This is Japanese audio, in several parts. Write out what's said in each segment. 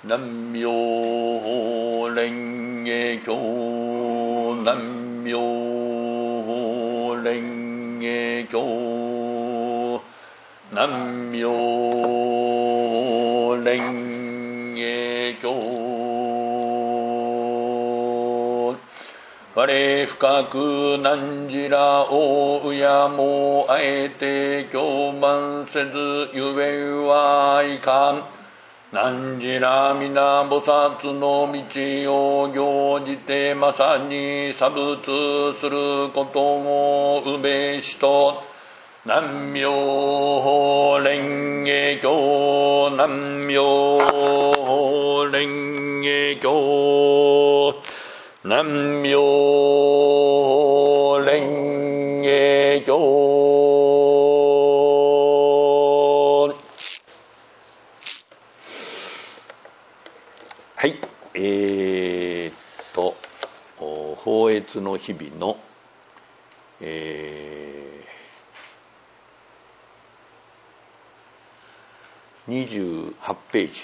南無蓮華経南無蓮華経南無蓮華経我深く汝らを敬もあえて供満せずゆえはいかん。汝ら皆菩薩の道を行じてまさに作仏することをうべしと。南無蓮華経南無蓮華経南無蓮華経。はい、法悦の日々の、28ペー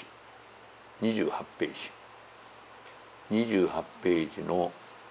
ジの、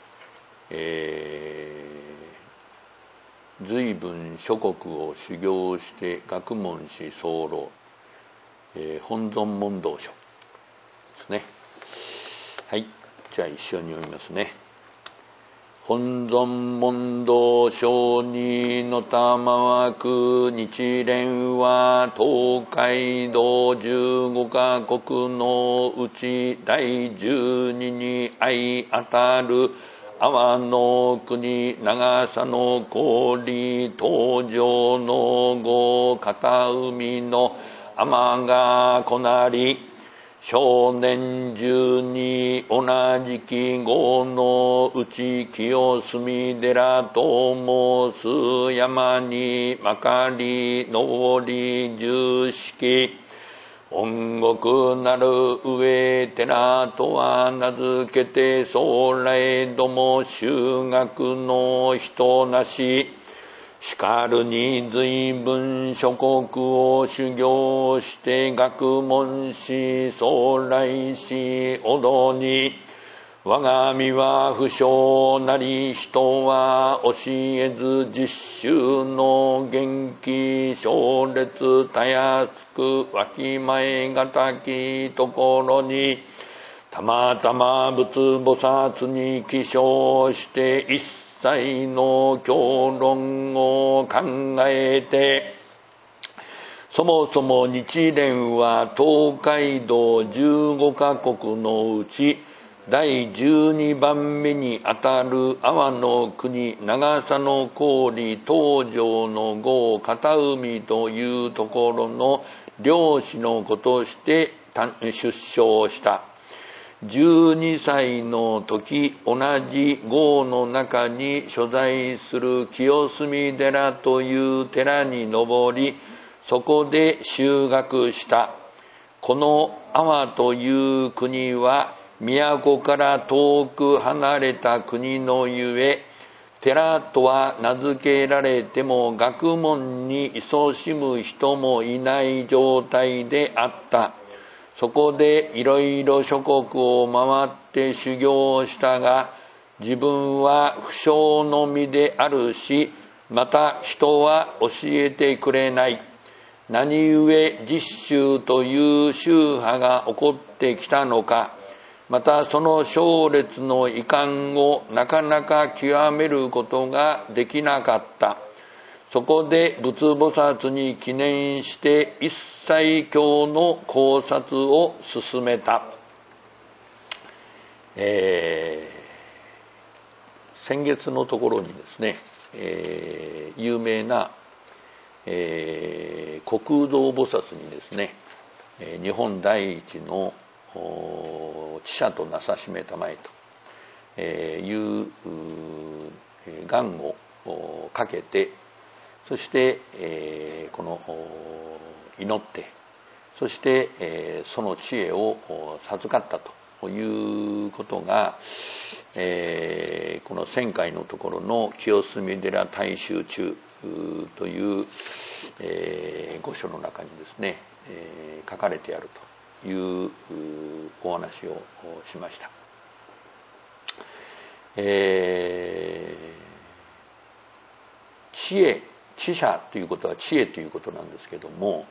随分諸国を修行して学問し候、本尊問答書ですね。はい、じゃあ一緒に読みますね。本尊問答書にのたまわく日蓮は東海道15カ国のうち第12に相当たる阿波の国長佐の郡東条の郷片海の天がこなり少年中に同じき号のうち清澄寺と申す山にまかり登り十式音楽なる上寺とは名付けて将来ども修学の人なししかるに随分諸国を修行して学問し将来しおどに我が身は不詳なり人は教えず実習の元気勝烈たやすくわきまえがたきところにたまたま仏菩薩に起請して一切の教論を考えてそもそも日蓮は東海道15カ国のうち第12番目にあたる阿波の国長佐の郡東条の郷片海というところの領主の子として出生した。12歳の時同じ郷の中に所在する清澄寺という寺に登りそこで修学した。この阿波という国は都から遠く離れた国のゆえ寺とは名付けられても学問に勤しむ人もいない状態であった。そこでいろいろ諸国を回って修行したが自分は不詳の身であるしまた人は教えてくれない。何故実習という宗派が起こってきたのかまたその勝烈の遺憾をなかなか極めることができなかった。そこで仏菩薩に記念して一切経の考察を進めた。先月のところにですね、有名な、国道菩薩にですね日本第一の知者となさしめたまえという願をかけてそして、この祈ってそして、その知恵を授かったということが、この1000回のところの清澄寺大衆中という、御書の中にですね、書かれてあるいうお話をしました。知者ということは知恵ということなんですけども、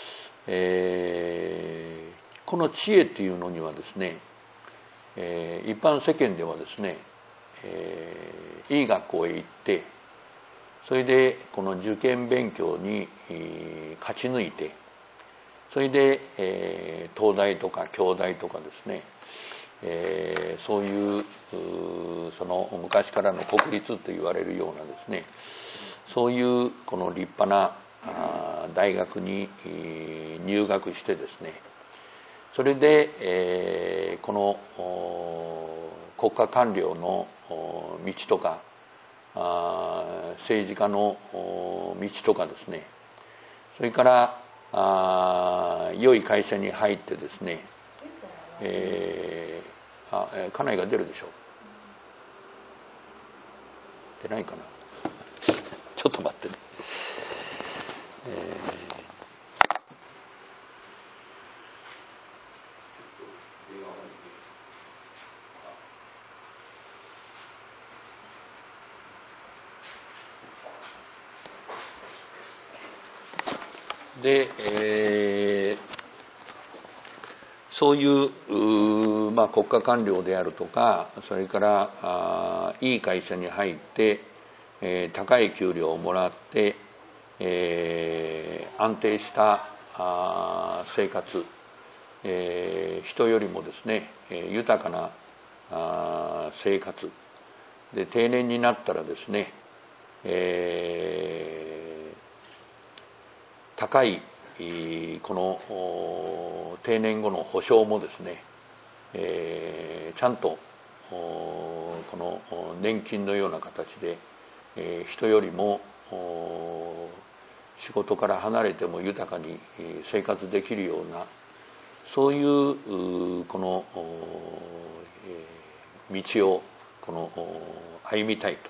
この知恵というのにはですね、一般世間ではですね、いい学校へ行ってそれでこの受験勉強に勝ち抜いてそれで東大とか京大とかですね、そういうその昔からの国立と言われるようなですね、そういうこの立派な大学に入学してですね、それでこの国家官僚の道とか政治家の道とかですね、それから良い会社に入ってですね、家内が出るでしょう。出ないかな。ちょっと待ってね。で、そういう国家官僚であるとか、それからいい会社に入って、高い給料をもらって、安定した生活、人よりもですね豊かな生活で定年になったらですね、高いこの定年後の保障もですね、ちゃんとこの年金のような形で人よりも仕事から離れても豊かに生活できるようなそういうこの道をこの歩みたいと、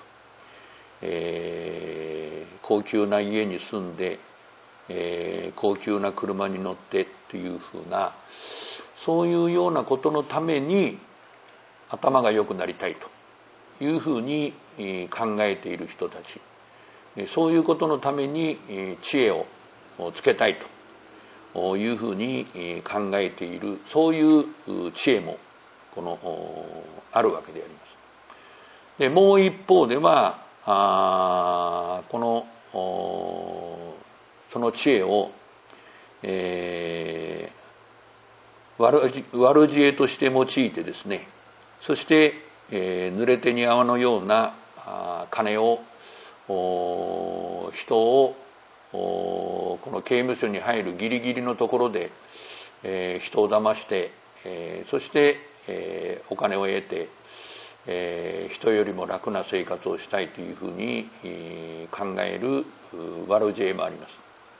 高級な家に住んで高級な車に乗ってというふうなそういうようなことのために頭が良くなりたいというふうに考えている人たち、そういうことのために知恵をつけたいというふうに考えている、そういう知恵もこのあるわけであります。でもう一方ではこのその知恵を、悪知恵として用いてですね、そして、濡れ手に泡のような金を人をこの刑務所に入るギリギリのところで、人を騙して、そして、お金を得て、人よりも楽な生活をしたいというふうに考える悪知恵もあります。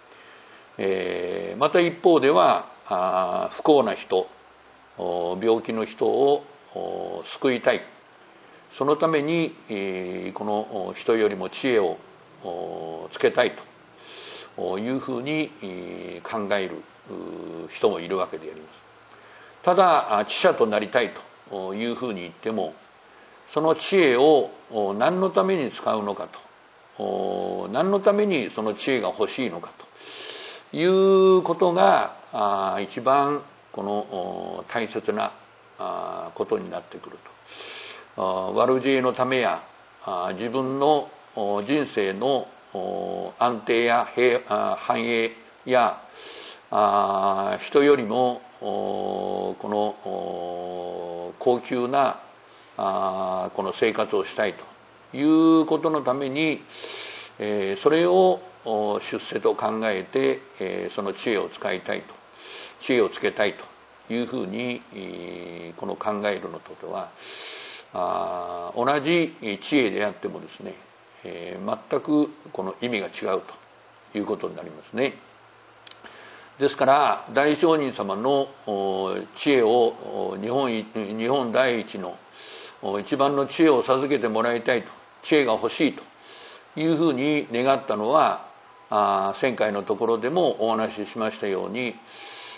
また一方では不幸な人、病気の人を救いたい、そのためにこの人よりも知恵をつけたいというふうに考える人もいるわけであります。ただ知者となりたいというふうに言っても、その知恵を何のために使うのかと、何のためにその知恵が欲しいのかということが一番この大切なことになってくると。悪知恵のためや自分の人生の安定や繁栄や人よりもこの高級なこの生活をしたいということのためにそれを出世と考えてその知恵を使いたいと、知恵をつけたいというふうにこの考えるのとは同じ知恵であってもですね、全くこの意味が違うということになりますね。ですから大聖人様の知恵を日本第一の一番の知恵を授けてもらいたいと、知恵が欲しいというふうに願ったのは前回のところでもお話ししましたように、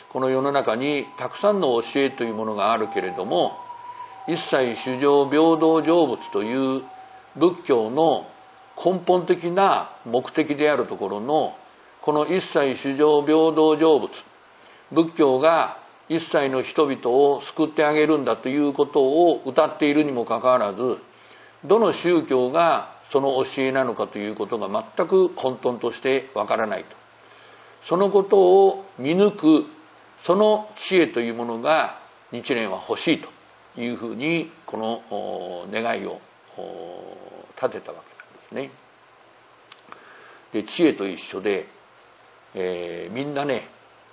この世の中にたくさんの教えというものがあるけれども、一切衆生平等成仏という仏教の根本的な目的であるところの、この一切衆生平等成仏、仏教が一切の人々を救ってあげるんだということを歌っているにもかかわらず、どの宗教がその教えなのかということが全く混沌としてわからないと。そのことを見抜く、その知恵というものが日蓮は欲しいというふうに、この願いを立てたわけなんですね。で、知恵と一緒で、みんなね、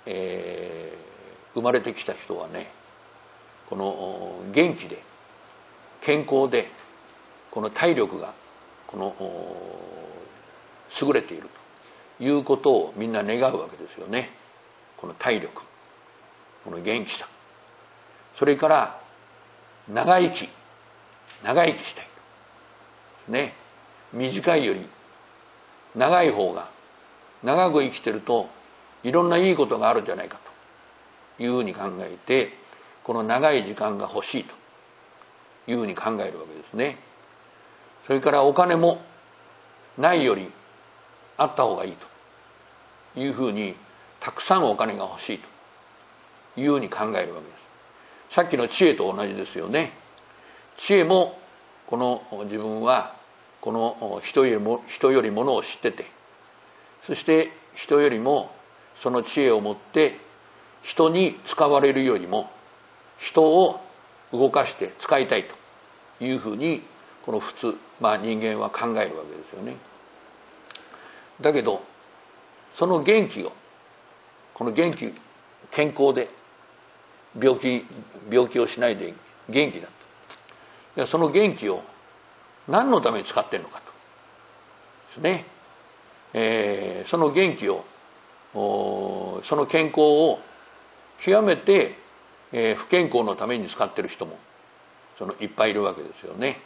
生まれてきた人はね、この元気で健康で、この体力がこの優れているということをみんな願うわけですよね。この体力、この元気さ、それから長生きしたいね。短いより長い方が、長く生きてるといろんないいことがあるんじゃないかというふうに考えて、この長い時間が欲しいというふうに考えるわけですね。それからお金もないよりあった方がいいというふうに、たくさんお金が欲しいというふうに考えるわけです。さっきの知恵と同じですよね。知恵も、この自分はこの人よりものを知ってて、そして人よりもその知恵を持って人に使われるよりも人を動かして使いたいというふうに、この普通、人間は考えるわけですよね。だけどその元気を、この元気、健康で病気をしないで元気だと。その元気を何のために使っているのかとですね。その元気を、その健康を極めて、不健康のために使っている人もいっぱいいるわけですよね。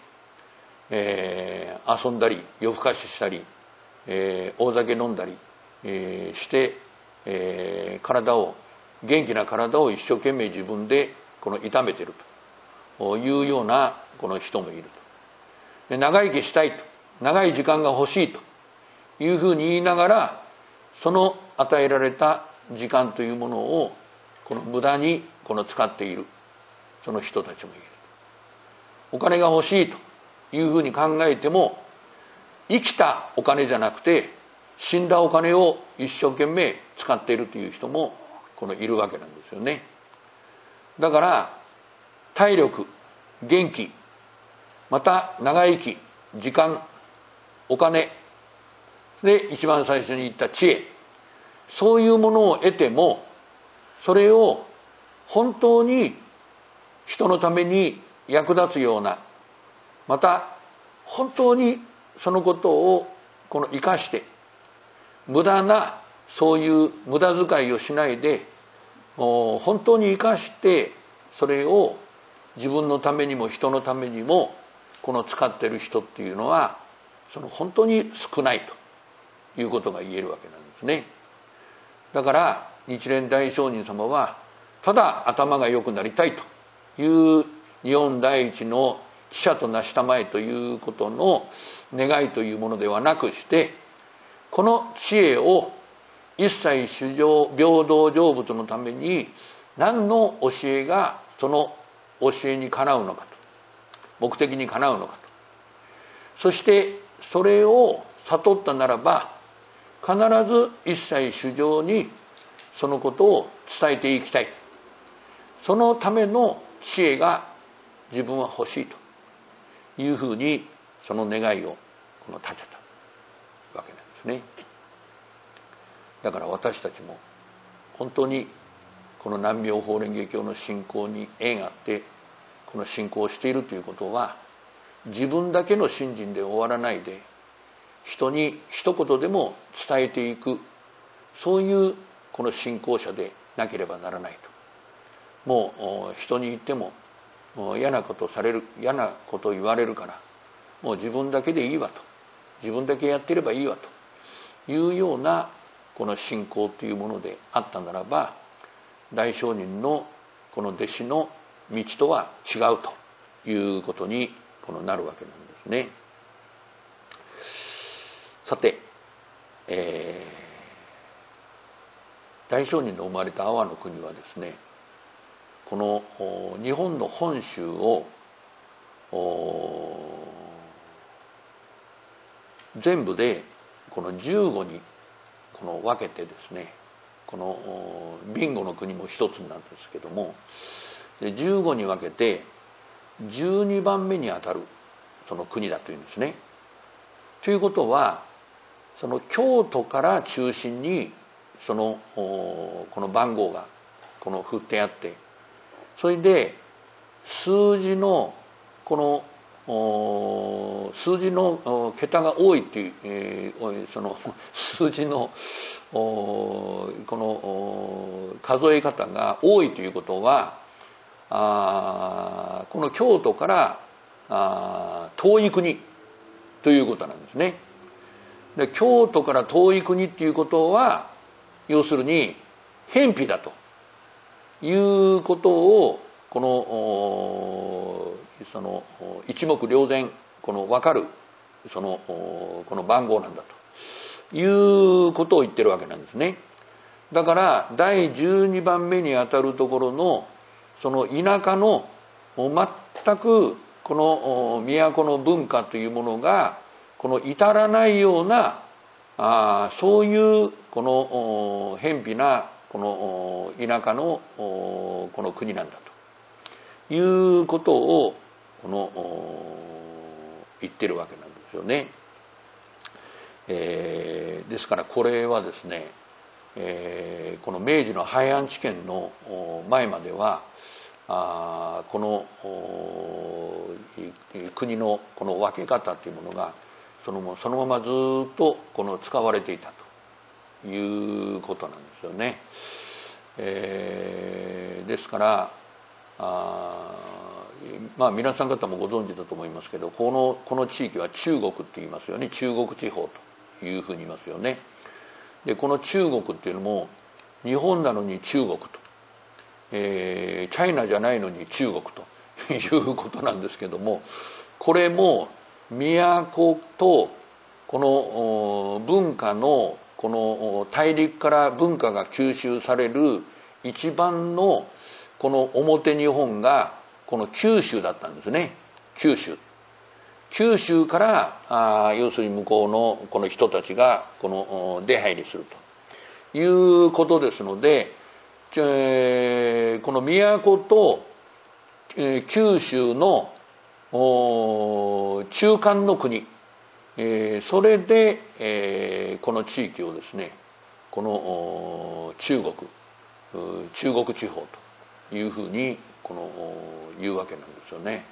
遊んだり夜更かししたり、大酒飲んだり、して、元気な体を一生懸命自分で痛めているというようなこの人もいると。で、長生きしたいと、長い時間が欲しいというふうに言いながら、その与えられた時間というものを無駄に使っているその人たちもいる。お金が欲しいというふうに考えても、生きたお金じゃなくて死んだお金を一生懸命使っているという人もいるわけなんですよね。だから体力、元気、また長生き、時間、お金で、一番最初に言った知恵、そういうものを得ても、それを本当に人のために役立つような、また本当にそのことを生かして、無駄なそういう無駄遣いをしないで、本当に生かしてそれを自分のためにも人のためにも使っている人っていうのは、本当に少ないということが言えるわけなんですね。だから日蓮大聖人様は、ただ頭が良くなりたいという日本第一の知者と成したまえということの願いというものではなくして、この知恵を一切衆生平等成仏のために何の教えがその教えにかなうのかと、目的にかなうのかと、そしてそれを悟ったならば、必ず一切衆生にそのことを伝えていきたい、そのための知恵が自分は欲しいというふうに、その願いを立てたわけなんですね。だから私たちも本当にこの南妙法蓮華経の信仰に縁あって、この信仰をしているということは、自分だけの信心で終わらないで、人に一言でも伝えていく、そういうこの信仰者でなければならないと。もう人に言っても嫌なことを言われるから、もう自分だけでいいわと、自分だけやってればいいわというようなこの信仰というものであったならば、 大聖人のこの弟子の道とは違うということになるわけなんですね。さて、大聖人の生まれた阿波の国はですね、この日本の本州を全部でこの15に分けてですね、この備後の国も一つなんですけども、15に分けて12番目にあたるその国だというんですね。ということは、その京都から中心にこの番号が振ってあって、それで数字の数字の桁が多いっていう、その数字のこの数え方が多いということは、この京都から遠い国ということなんですね。で、京都から遠い国っていうことは、要するに偏僻だということをその一目瞭然分かるこの番号なんだということを言ってるわけなんですね。だから第12番目にあたるところのその田舎の全くこの都の文化というものが至らないようなそういう偏僻な田舎のこの国なんだということを言ってるわけなんですよね。ですからこれはですね、この明治の廃藩置県の前まではこの国のこの分け方というものがそのままずっと使われていたということなんですよね。ですから皆さん方もご存知だと思いますけど、この地域は中国って言いますよね。中国地方というふうに言いますよね。で、この中国っていうのも日本なのに中国と、チャイナじゃないのに中国ということなんですけども、これも都とこの文化のこの大陸から文化が吸収される一番のこの表日本がこの九州だったんですね。九州から要するに向こうのこの人たちが出入りするということですので、この都と九州の中間の国、それでこの地域をですね、この中国地方というふうに言うわけなんですよね。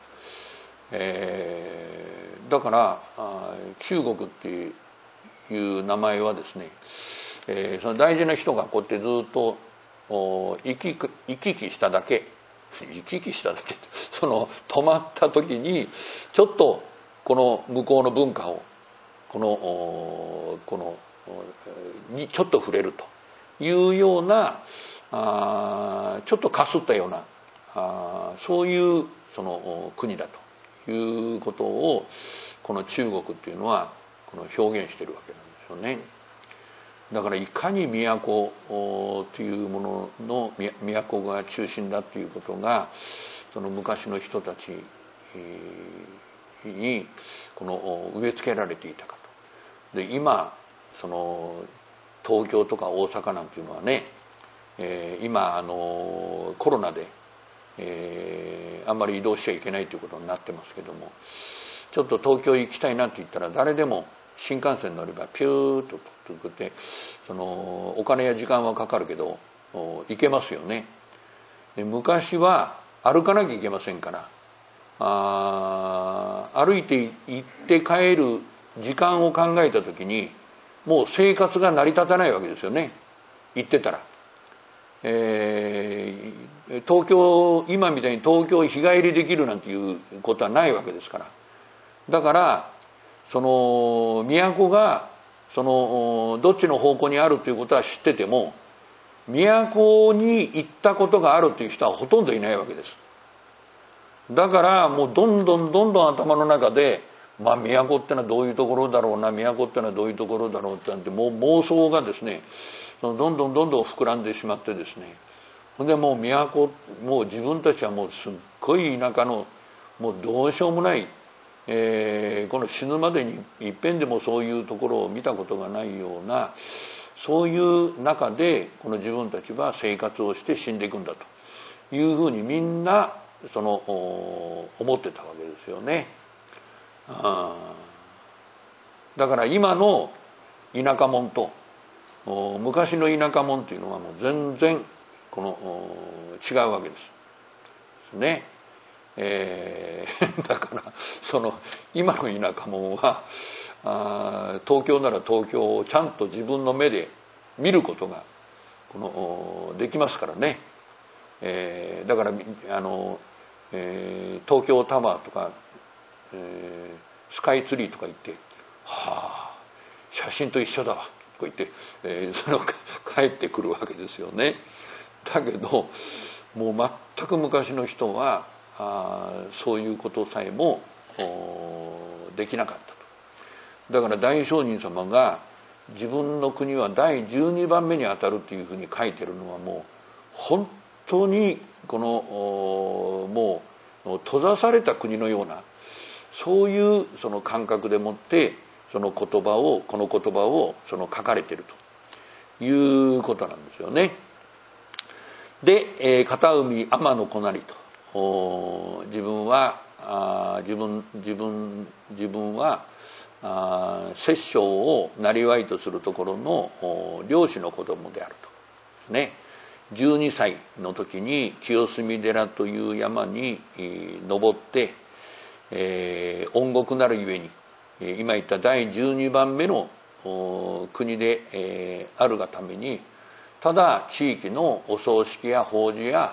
だから中国っていう名前はですね、その大事な人がこうやってずっと行き来しただけ止まった時にちょっとこの向こうの文化をにちょっと触れるというようなちょっとかすったようなそういう国だということをこの中国っていうのは表現しているわけなんですよね。だからいかに都というものの都が中心だということがその昔の人たちに植え付けられていたかと。で、今東京とか大阪なんていうのはね、今コロナで、あんまり移動しちゃいけないということになってますけども、ちょっと東京行きたいなって言ったら誰でも新幹線に乗ればピューッととってお金や時間はかかるけど行けますよね。で、昔は歩かなきゃいけませんから、歩いて行って帰る時間を考えた時にもう生活が成り立たないわけですよね、行ってたら。東京、今みたいに東京日帰りできるなんていうことはないわけですから。だから都がどっちの方向にあるということは知ってても、 都に行ったことがあるという人はほとんどいないわけです。だからもうどんどん頭の中で、都ってのはどういうところだろうな、都ってのはどういうところだろうってなんて、もう妄想がですね、どんどん膨らんでしまってですね、ほんでもうもう自分たちはもうすっごい田舎のもうどうしようもない、この死ぬまでにいっぺんでもそういうところを見たことがないような、そういう中でこの自分たちは生活をして死んでいくんだというふうにみんな思ってたわけですよね。だから今の田舎者と昔の田舎者というのはもう全然違うわけですね。だから今の田舎者は東京なら東京をちゃんと自分の目で見ることができますからね。だから東京タワーとか、スカイツリーとか行って「はあ写真と一緒だわ」とか言って、それを帰ってくるわけですよね。だけどもう全く昔の人はそういうことさえもできなかったと。だから大聖人様が自分の国は第12番目にあたるというふうに書いてるのは、もう本当にもう閉ざされた国のような、そういう感覚でもってこの言葉を書かれているということなんですよね。で、片海天の子なりと、自分は摂政をなりわいとするところの漁師の子供であるとですね。12歳の時に清澄寺という山に登って、恩国なるゆえに今言った第12番目の国であるがために、ただ地域のお葬式や法事や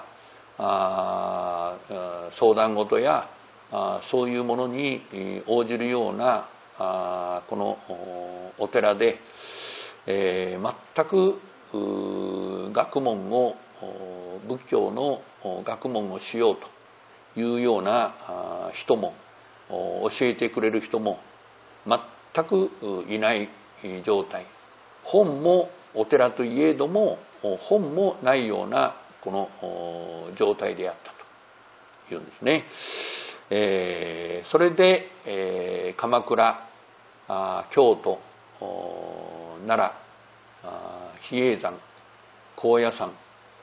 相談事やそういうものに応じるようなこのお寺で、全く学問を仏教の学問をしようというような人も、教えてくれる人も全くいない状態、本もお寺といえども本もないようなこの状態であったというんですね。それで、鎌倉、京都、奈良、比叡山、高野山、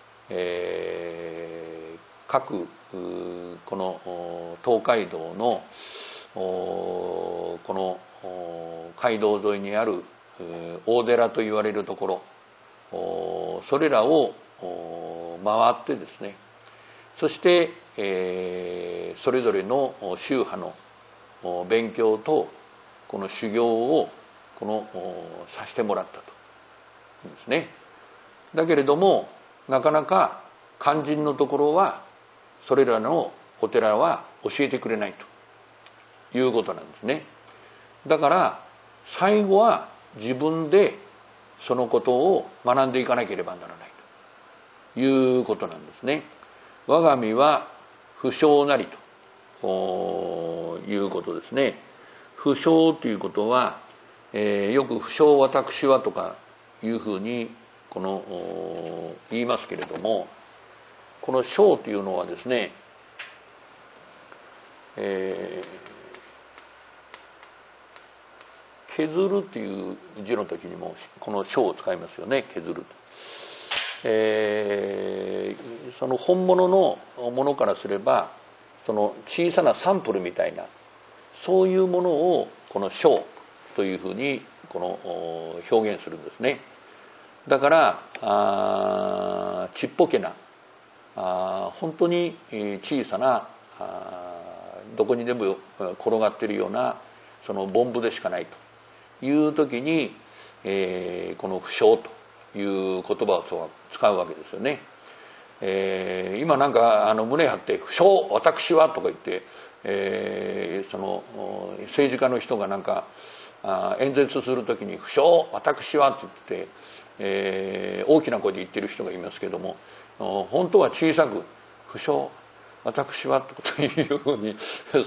各この東海道のこの街道沿いにある大寺と言われるところ、それらを回ってですね、そして、それぞれの宗派の勉強とこの修行をさせてもらったというんですね。だけれどもなかなか肝心のところはそれらのお寺は教えてくれないということなんですね。だから最後は自分でそのことを学んでいかなければならないということなんですね。我が身は不詳なりということですね。不詳ということは、よく不詳私はとかいうふうに言いますけれども、この章というのはですね、削るという字の時にもこの章を使いますよね。削る、その本物のものからすればその小さなサンプルみたいな、そういうものをこの章というふうに表現するんですね。だからちっぽけな本当に小さなどこにでも転がっているようなその凡夫でしかないという時に、この不詳という言葉を使うわけですよね。今なんか胸張って「不詳私は」とか言って、その政治家の人がなんか演説する時に「不詳私は」って言って大きな声で言ってる人がいますけども、本当は小さく「不詳私は」というふうに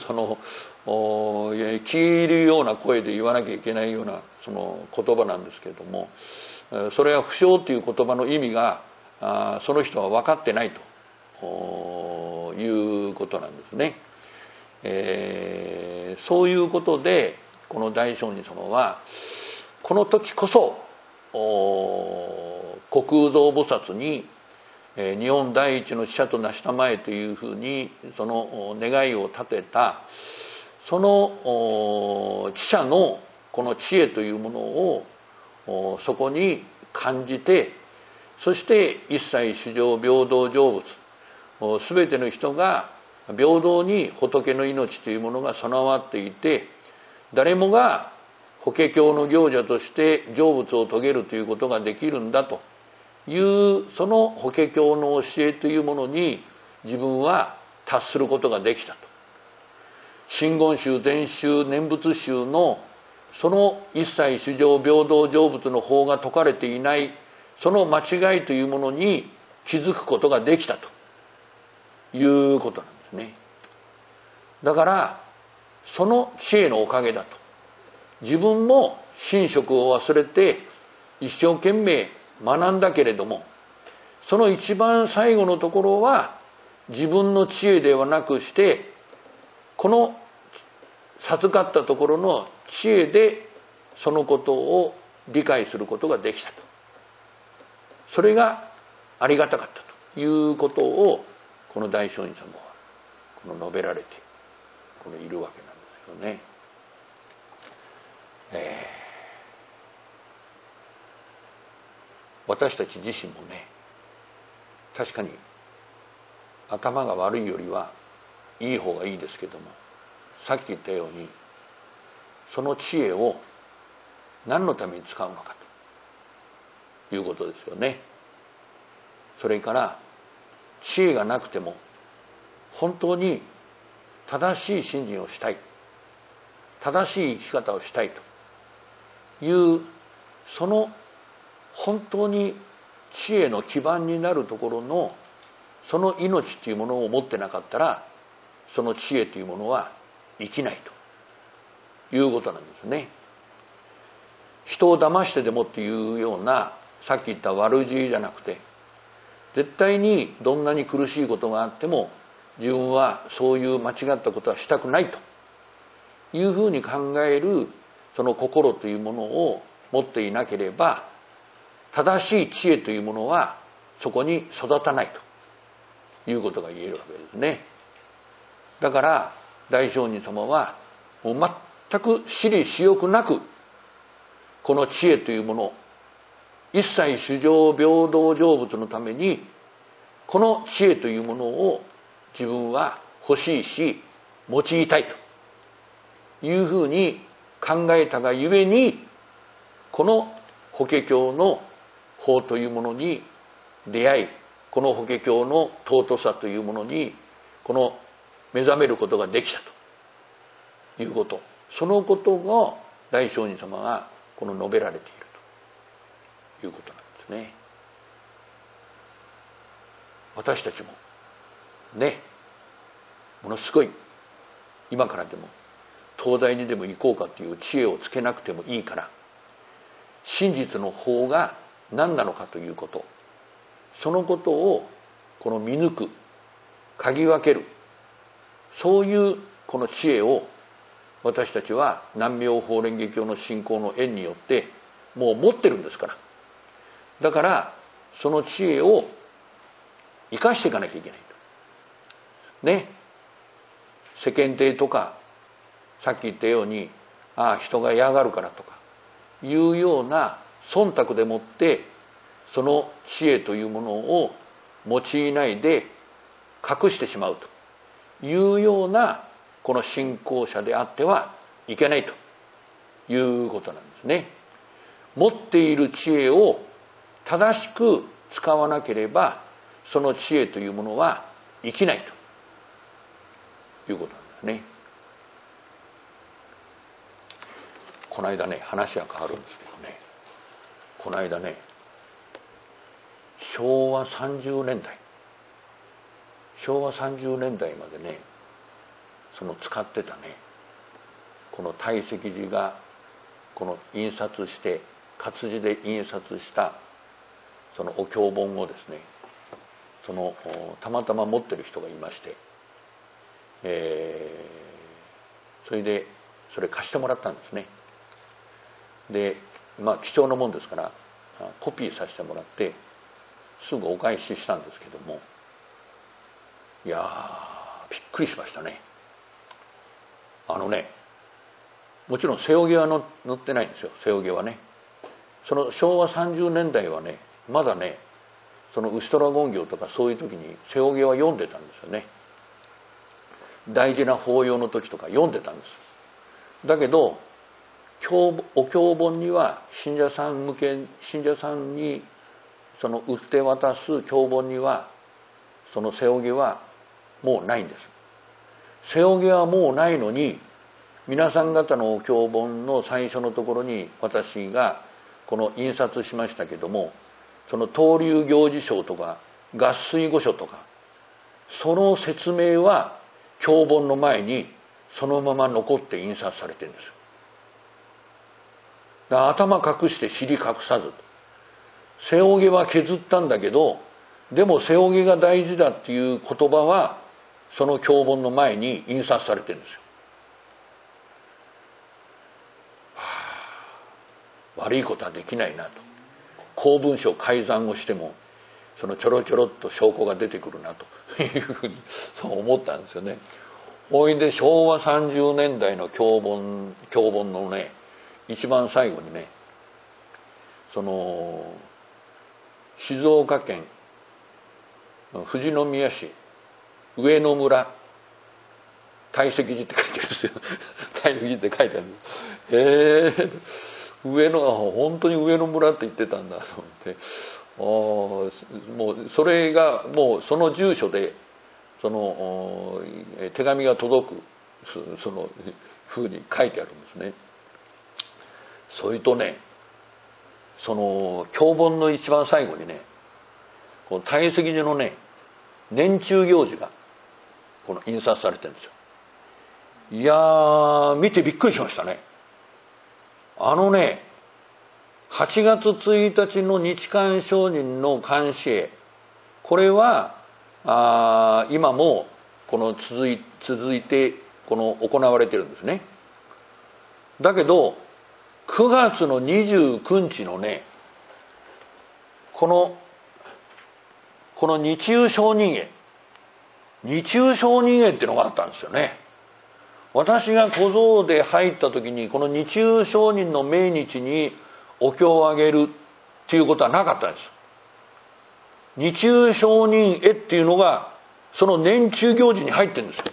消えるような声で言わなきゃいけないようなその言葉なんですけれども、それは不詳という言葉の意味がその人は分かってないということなんですね。そういうことでこの大聖人様はこの時こそ虚空蔵菩薩に日本第一の使者となしたまえというふうにその願いを立てたその知者のこの知恵というものをそこに感じて、そして一切衆生平等成仏、全ての人が平等に仏の命というものが備わっていて、誰もが法華経の行者として成仏を遂げるということができるんだというその法華経の教えというものに自分は達することができたと。真言宗禅宗念仏宗のその一切衆生平等成仏の法が説かれていないその間違いというものに気づくことができたということなんですね。だからその知恵のおかげだと。自分も寝食を忘れて一生懸命学んだけれども、その一番最後のところは自分の知恵ではなくして、この授かったところの知恵でそのことを理解することができたと。それがありがたかったということをこの大聖人様はこの述べられてこのいるわけなんですよね。私たち自身もね、確かに頭が悪いよりはいい方がいいですけども、さっき言ったようにその知恵を何のために使うのかということですよね。それから知恵がなくても本当に正しい信心をしたい、正しい生き方をしたいというその本当に知恵の基盤になるところのその命というものを持ってなかったら、その知恵というものは生きないということなんですね。人を騙してでもっていうようなさっき言った悪知じゃなくて、絶対にどんなに苦しいことがあっても自分はそういう間違ったことはしたくないというふうに考えるその心というものを持っていなければ、正しい知恵というものはそこに育たないということが言えるわけですね。だから大聖人様はもう全く私利私欲なくこの知恵というものを一切衆生平等成仏のためにこの知恵というものを自分は欲しいし用いたいというふうに考えたがゆえに、この法華経の法というものに出会い、この法華経の尊さというものにこの目覚めることができたということ、そのことが大聖人様がこの述べられているということなんですね。私たちもね、ものすごい今からでも東大にでも行こうかという知恵をつけなくてもいいから、真実の法が何なのかということ、そのことをこの見抜く、嗅ぎ分ける、そういうこの知恵を私たちは南妙法蓮華経の信仰の縁によってもう持ってるんですから、だからその知恵を生かしていかなきゃいけないとね。世間体とかさっき言ったように人が嫌がるからとかいうような忖度でもってその知恵というものを用いないで隠してしまうというようなこの信仰者であってはいけないということなんですね。持っている知恵を正しく使わなければその知恵というものは生きないということなんですね。この間ね、話は変わるんですけどね、この間ね、 昭和30年代までね、その使ってたね、この堆積寺がこの印刷して活字で印刷したそのお経本をですね、そのたまたま持ってる人がいまして、それでそれ貸してもらったんですね。で貴重なもんですからコピーさせてもらってすぐお返ししたんですけども、いやびっくりしましたね。もちろん背泳ぎは載ってないんですよ。背泳ぎはね、その昭和30年代はね、まだね、そのウシトラ権行とかそういう時に背泳ぎは読んでたんですよね。大事な法要の時とか読んでたんです。だけどお経本には信者さんにその売って渡す経本にはその背泳ぎはもうないんです。背泳ぎはもうないのに、皆さん方のお経本の最初のところに私がこの印刷しましたけども、その東流行事章とか合水御書とかその説明は経本の前にそのまま残って印刷されてるんですよ。だから頭隠して尻隠さず、背泳ぎは削ったんだけど、でも背泳ぎが大事だっていう言葉はその経本の前に印刷されてるんですよ。悪いことはできないなと、公文書改ざんをしてもそのちょろちょろっと証拠が出てくるなというふうにそう思ったんですよね。ほいで昭和30年代の経本のね、一番最後にね、その静岡県富士宮市上野村堆積寺って書いてあるんですよ。堆積寺って書いてある。上野本当に上野村って言ってたんだと思って、もうそれがもうその住所でその手紙が届くその風に書いてあるんですね。それとね、その経本の一番最後にね、この堆積寺のね年中行事がこの印刷されてるんですよ。いやー、見てびっくりしましたね。8月1日の日韓上人の監視絵、これは今もこの続いてこの行われてるんですね。だけど9月の29日のね、この日中上人絵っていうのがあったんですよね。私が小僧で入った時にこの日中上人の命日にお経をあげるっていうことはなかったんです。日中上人絵っていうのがその年中行事に入ってるんですよ。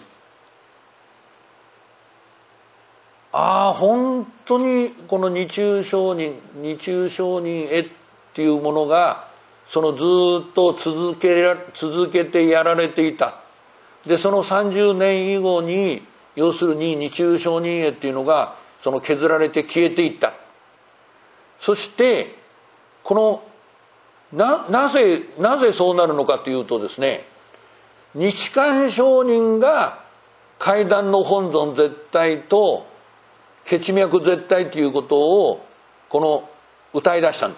本当にこの日中上人絵っていうものがそのずっと続けてやられていた。でその30年以後に要するに日中上人絵っていうのがその削られて消えていった。そしてこのなぜそうなるのかというとですね、日韓上人が階段の本尊絶対と血脈絶対ということをこの歌い出したんです。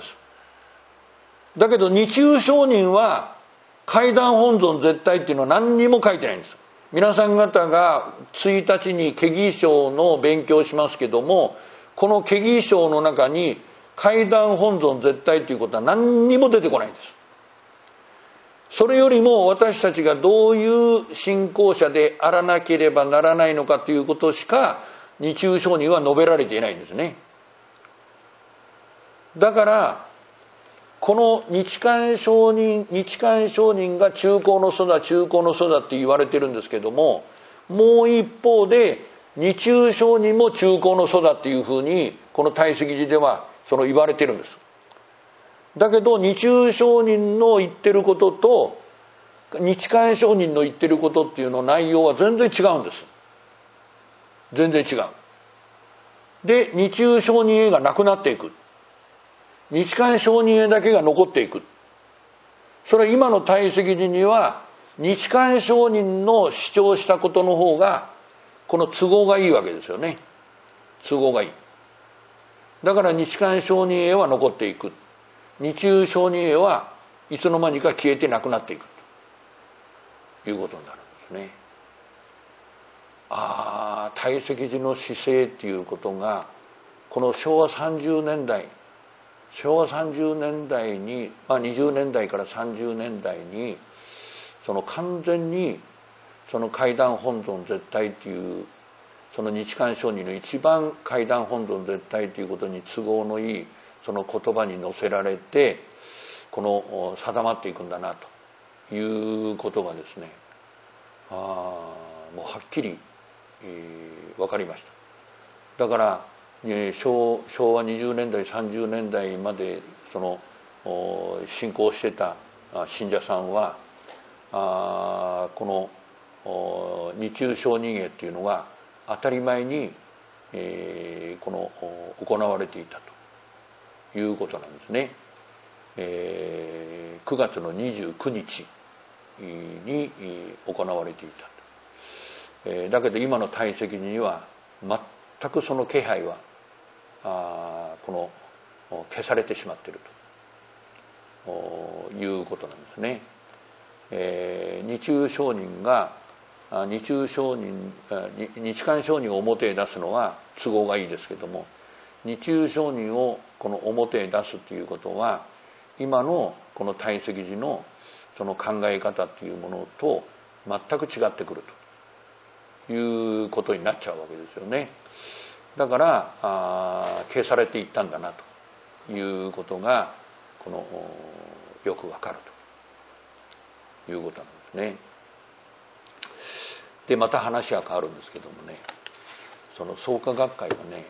だけど日中上人は階段本尊絶対っていうのは何にも書いてないんです。皆さん方が1日に化義章の勉強しますけども、この化義章の中に階段本尊絶対ということは何にも出てこないんです。それよりも私たちがどういう信仰者であらなければならないのかということしか日中上人は述べられていないんですね。だからこの日韓上人が中高の祖だって言われてるんですけども、もう一方で日中上人も中高の祖だっていうふうにこの堆積寺ではその言われてるんです。だけど日中上人の言ってることと日韓上人の言ってることっていうの内容は全然違うんです。全然違う。で日中上人絵がなくなっていく、日韓上人絵だけが残っていく。 それは今の退席時には日韓承認の主張したことの方がこの都合がいいわけですよね。都合がいい。だから日韓承認へは残っていく。日中承認へはいつの間にか消えてなくなっていくということになるんですね。退席時の姿勢っていうことがこの昭和30年代に、20年代から30年代にその完全にその階段本尊絶対っていうその日韓承認の一番階段本尊絶対ということに都合のいいその言葉に乗せられてこの定まっていくんだなということがですね、もうはっきり、分かりました。だから、昭和20年代30年代までその信仰してた信者さんはこの日中承認会っていうのが当たり前に、行われていたということなんですね。9月の29日に行われていたと。だけど今の退席には全くその気配は消されてしまっているということなんですね。日中承認が日韓承認を表へ出すのは都合がいいですけども、日中承認をこの表へ出すということは今のこの退席時のその考え方っていうものと全く違ってくるということになっちゃうわけですよね。だから消されていったんだなということがよくわかるということなんですね。でまた話は変わるんですけどもね、その創価学会はね、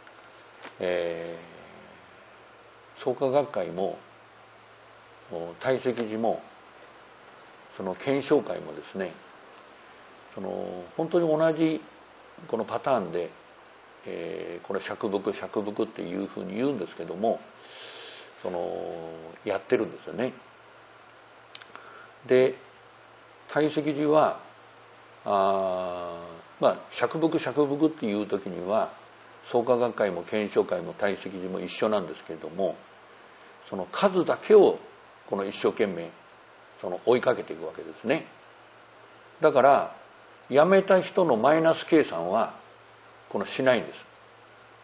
創価学会も退席時もその検証会もですね、その本当に同じこのパターンで、これ釈伏っていうふうに言うんですけども、そのやってるんですよね。で退席時は釈伏っていう時には創価学会も検証会も退席時も一緒なんですけれども、その数だけをこの一生懸命その追いかけていくわけですね。だから辞めた人のマイナス計算はしないんです。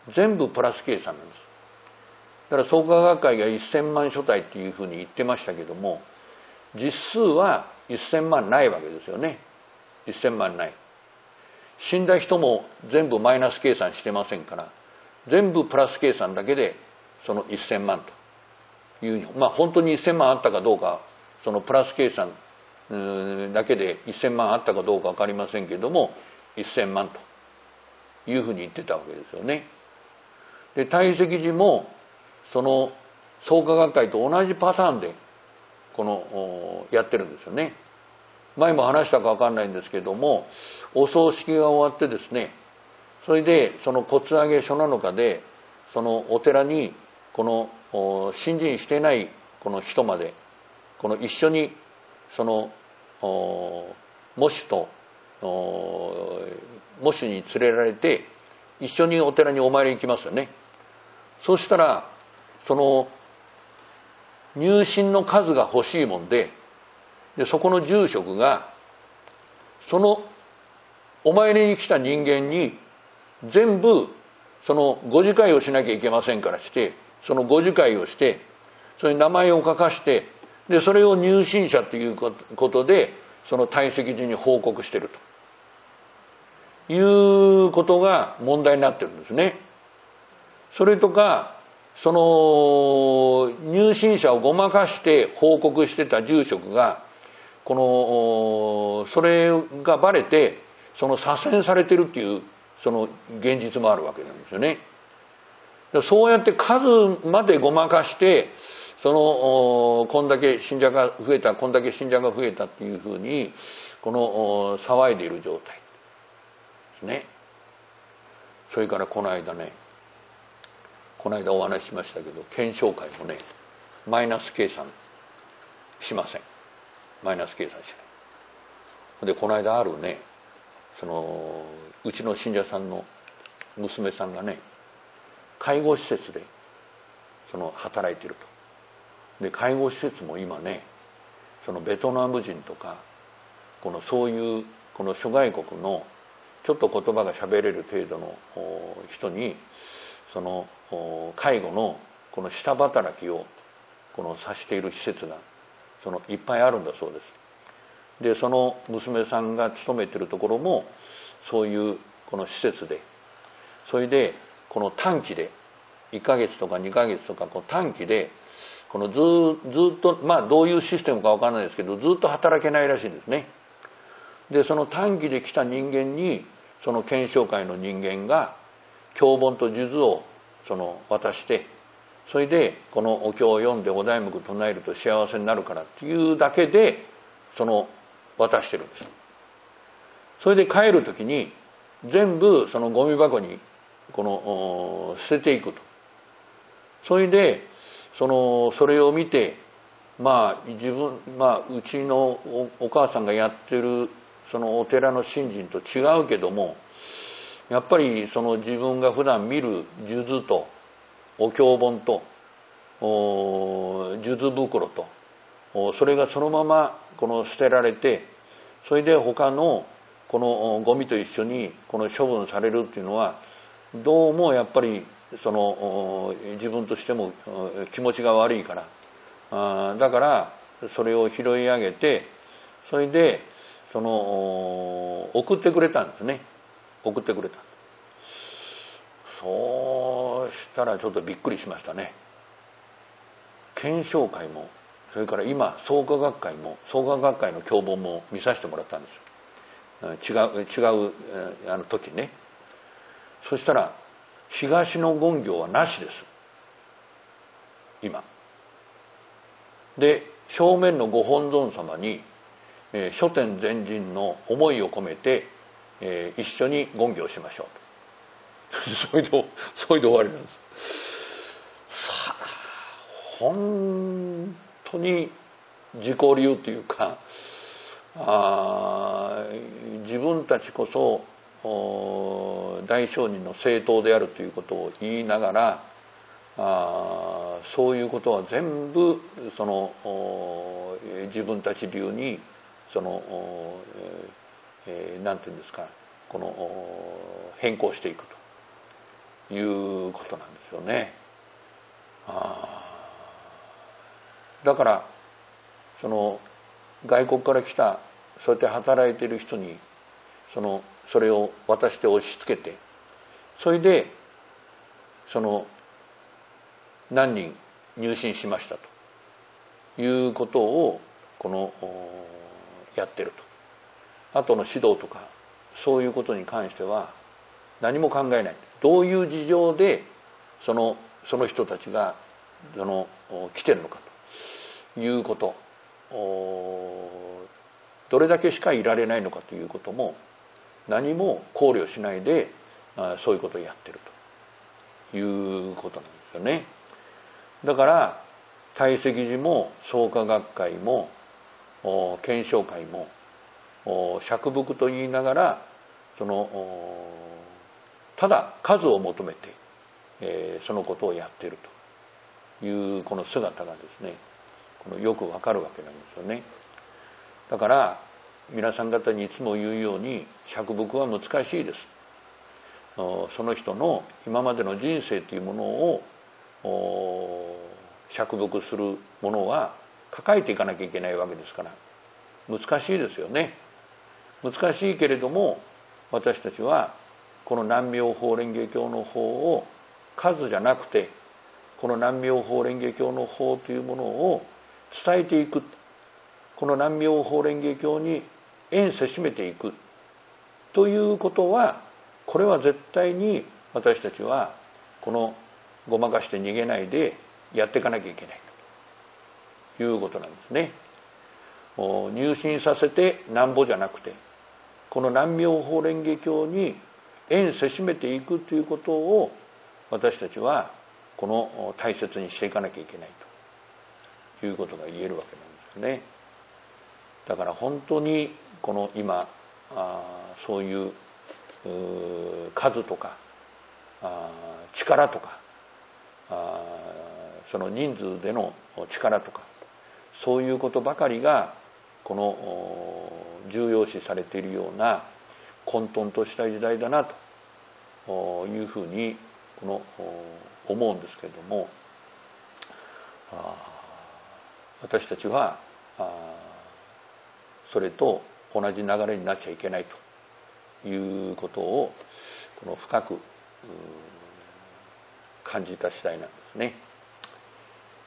全部プラス計算なんです。だから創価学会が1000万所帯っていうふうに言ってましたけども、実数は1000万ないわけですよね。1000万ない。死んだ人も全部マイナス計算してませんから、全部プラス計算だけでその1000万という、本当に1000万あったかどうか、そのプラス計算だけで1000万あったかどうか分かりませんけども、1000万というふうに言ってたわけですよね。で退席時もその創価学会と同じパターンでやってるんですよね。前も話したか分かんないんですけども、お葬式が終わってですね、それでその骨上げ所なのかでそのお寺に信心してない人まで一緒にその喪主に連れられて一緒にお寺にお参りに行きますよね。そうしたらその入信の数が欲しいもんで、そこの住職がそのお参りに来た人間に全部そのご自会をしなきゃいけませんからして、そのご自会をしてそれに名前を書かして、でそれを入信者ということでその退席時に報告しているということが問題になってるんですね。それとかその入信者をごまかして報告してた住職がそれがバレてその左遷されてるっていうその現実もあるわけなんですよね。そうやって数までごまかしてこんだけ信者が増えたっていうふうに騒いでいる状態ですね。それからこの間お話ししましたけど、検証会もねマイナス計算しません。マイナス計算しない。でこの間あるね、うちの信者さんの娘さんがね、介護施設で働いていると。で介護施設も今ね、ベトナム人とかそういう諸外国のちょっと言葉が喋れる程度の人に介護の下働きをさしている施設がいっぱいあるんだそうです。でその娘さんが勤めているところもそういう施設で、それで短期で1ヶ月とか2ヶ月とか短期でずっとどういうシステムか分からないですけど、ずっと働けないらしいんですね。でその短期で来た人間に検証会の人間が経本と数珠を渡して、それでお経を読んでお題目唱えると幸せになるからっていうだけで渡してるんです。それで帰る時に全部ゴミ箱に捨てていくと。それでそれを見て、うちのお母さんがやってるお寺の信心と違うけども、やっぱり自分が普段見る数珠とお経本と数珠袋とそれがそのまま捨てられて、それで他のゴミと一緒に処分されるっていうのは、どうもやっぱり自分としても気持ちが悪いから、だからそれを拾い上げて、それで送ってくれたんですね。送ってくれた。そうしたらちょっとびっくりしましたね。検証会も、それから今創価学会の経本も見させてもらったんですよ。違う時ね。そしたら東の言行はなしです今で。正面のご本尊様に、諸天全人の思いを込めて、一緒に言行しましょうとそれで終わりなんです。さあ本当に自己流というか、自分たちこそ大聖人の正統であるということを言いながら、そういうことは全部自分たち流になんていうんですか、変更していくということなんですよね。だから外国から来たそうやって働いている人にそれを渡して押し付けて、それで何人入信しましたということをやってると。後の指導とかそういうことに関しては何も考えない。どういう事情でその人たちが来てるのかということ、どれだけしかいられないのかということも何も考慮しないでそういうことをやってるということなんですよね。だから堆積寺も創価学会も検証会も釈伏と言いながらただ数を求めて、そのことをやっているというこの姿がですね、よくわかるわけなんですよね。だから皆さん方にいつも言うように、釈伏は難しいです。その人の今までの人生というものを釈伏するものは抱えていかなきゃいけないわけですから、難しいですよね。難しいけれども、私たちはこの南妙法蓮華経の法を数じゃなくて、この南妙法蓮華経の法というものを伝えていく、この南妙法蓮華経に縁せしめていくということは、これは絶対に私たちはごまかして逃げないでやっていかなきゃいけないということなんですね。入信させてなんぼじゃなくて、この南妙法蓮華経に縁せしめていくということを私たちは大切にしていかなきゃいけないということが言えるわけなんですですね。だから本当にこの今そういう数とか力とかその人数での力とかそういうことばかりがこの重要視されているような混沌とした時代だなというふうに思うんですけれども、私たちはそれと同じ流れになっちゃいけないということを深く感じた次第なんですね。